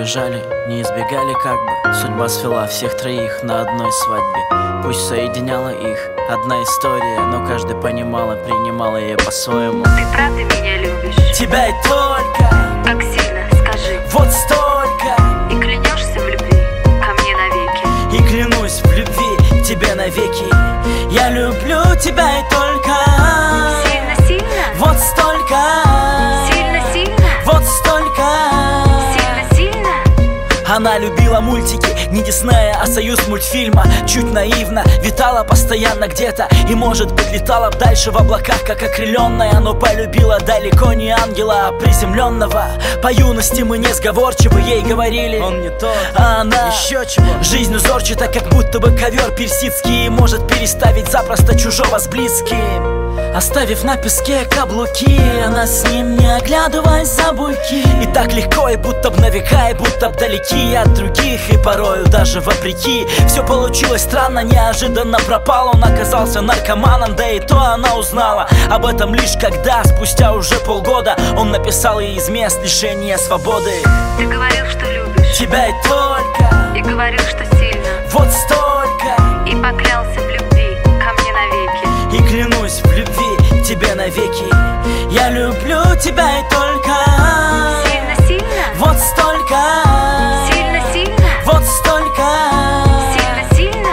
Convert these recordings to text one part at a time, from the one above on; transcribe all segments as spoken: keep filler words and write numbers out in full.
бежали, не избегали как бы. Судьба свела всех троих на одной свадьбе. Пусть соединяла их одна история, но каждый понимал и принимал ее по-своему. Ты правда меня любишь? Тебя и только. Как сильно, скажи. Вот столько. И клянешься в любви ко мне навеки? И клянусь в любви тебе навеки. Я люблю тебя и только. Сильно-сильно? Вот столько. Сильно-сильно? Вот столько. Сильно-сильно? Она любила мультики, не Диснея, а союз мультфильма. Чуть наивно, витала постоянно где-то. И может быть летала б дальше в облаках, как окрыленная. Но полюбила далеко не ангела, а приземленного. По юности мы несговорчивы, ей говорили он не тот, а она еще чего. Жизнь узорчата, как будто бы ковер персидский, и может переставить запросто чужого с близким. Оставив на песке каблуки, она с ним, не оглядываясь за буйки. И так легко, и будто б на века, и будто б далеки от других. И порою даже вопреки. Все получилось странно, неожиданно пропал. Он оказался наркоманом, да и то она узнала об этом лишь когда, спустя уже полгода, он написал ей из мест лишения свободы. Ты говорил, что любишь. Тебя и только. И говорил, что сильно. Вот столько. И поклялся в любви ко мне навеки. И клянусь в любви тебе навеки. Я люблю тебя и только. Сильно-сильно? Вот столько. Сильно-сильно? Вот столько. Сильно-сильно?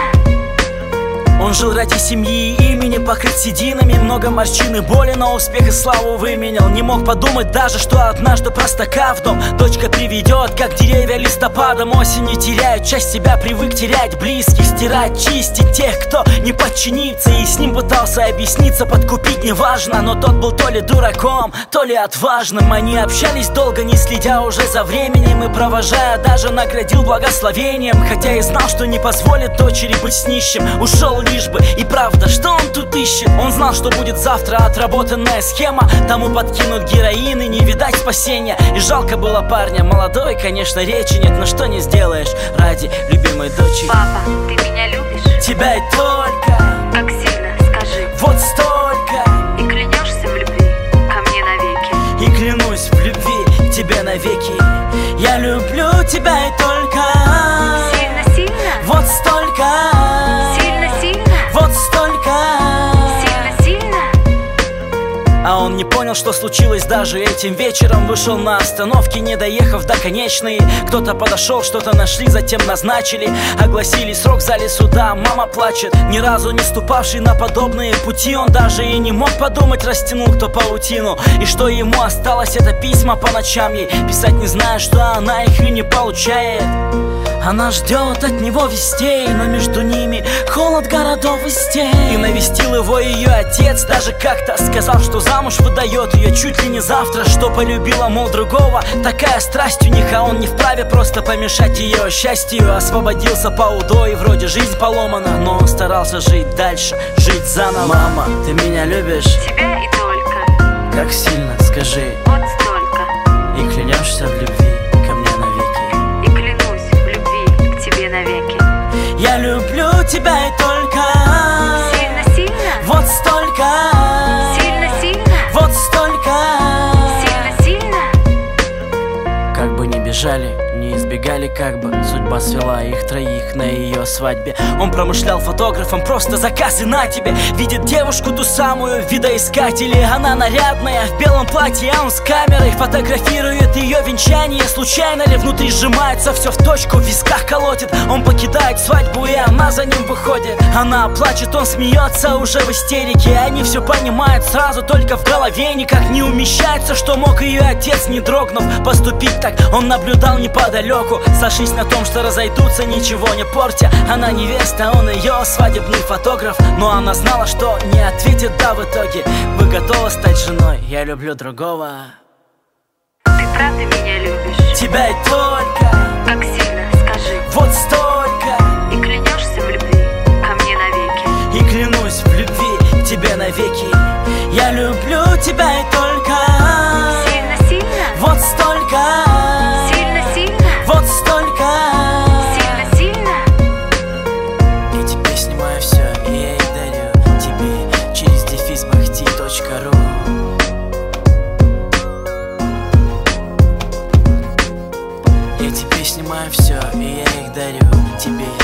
Он жил ради семьи, имени покрыт сединами. Много морщин и боли, но успех и славу выменял. Не мог подумать даже, что однажды простака в дом дочка приведет, как деревья листопадом. Осень не теряет часть себя, привык терять близких, стирать, чистить тех, кто не подчинится. И с ним пытался объясниться, подкупить неважно, но тот был то ли дураком, то ли отважным. Они общались долго, не следя уже за временем, и провожая даже наградил благословением. Хотя и знал, что не позволит дочери быть с нищим. Ушел лишь бы, и правда, что он тут ищет? Он знал, что будет завтра отработанная схема. Тому подкинут героин и не видать спасения. И жалко было парня, молодой, конечно, речи нет, но что не сделаешь ради любимой дочери. Папа, ты меня любишь? Тебя и только. Как сильно, скажи. Вот столько. И клянешься в любви ко мне навеки? И клянусь в любви тебе навеки. Я люблю тебя и только. Сильно-сильно? Вот столько. Сильно-сильно? Вот столько. Сильно-сильно? А он не понял, что случилось даже этим вечером. Вышел на остановке, не доехав до конечной. Кто-то подошел, что-то нашли, затем назначили. Огласили срок в зале суда, мама плачет. Ни разу не ступавший на подобные пути, он даже и не мог подумать, растянул кто паутину. И что ему осталось, это письма по ночам ей писать, не зная, что она их и не получает. Она ждет от него вестей, но между ними холод городов и стен. И навестил его ее отец, даже как-то сказал, что замуж выдает ее чуть ли не завтра, что полюбила, мол, другого. Такая страсть у них, а он не вправе просто помешать ее счастью. Освободился по УДО, и вроде жизнь поломана, но он старался жить дальше, жить заново. Мама, ты меня любишь? Тебя и только. Как сильно, скажи. Вот столько. И клянешься в любви ко мне навеки? И клянусь в любви к тебе навеки? Я люблю тебя и только. Сильно-сильно? Вот столько. Сильно-сильно? Вот столько. Сильно-сильно? Как бы ни бежали, не избегали как бы. Судьба свела их троих на ее свадьбе. Он промышлял фотографом, просто заказ и на тебе. Видит девушку ту самую в видоискателе. Она нарядная, в белом платье, а он с камерой фотографирует ее венчание. Случайно ли внутри сжимается все в точку, в висках колотит. Он покидает свадьбу, и она за ним выходит. Она плачет, он смеется уже в истерике. Они все понимают сразу, только в голове никак не умещается, что мог ее отец, не дрогнув, поступить так. Он наблюдал неподалеку, сошлись на том, что разойдутся, ничего не портя. Она невеста, он ее свадебный фотограф. Но она знала, что не ответит да в итоге. Вы готовы стать женой? Я люблю другого. Ты правда меня любишь? Тебя и только. Как сильно, скажи. Вот столько. И клянешься в любви ко мне навеки? И клянусь в любви тебе навеки. Я люблю тебя и только. Сильно-сильно? Вот столько. Сильно-сильно? Вот столько. Сильно-сильно? Эти песни мои все, и я их дарю тебе через дефис бахти точка ру. Эти песни тебе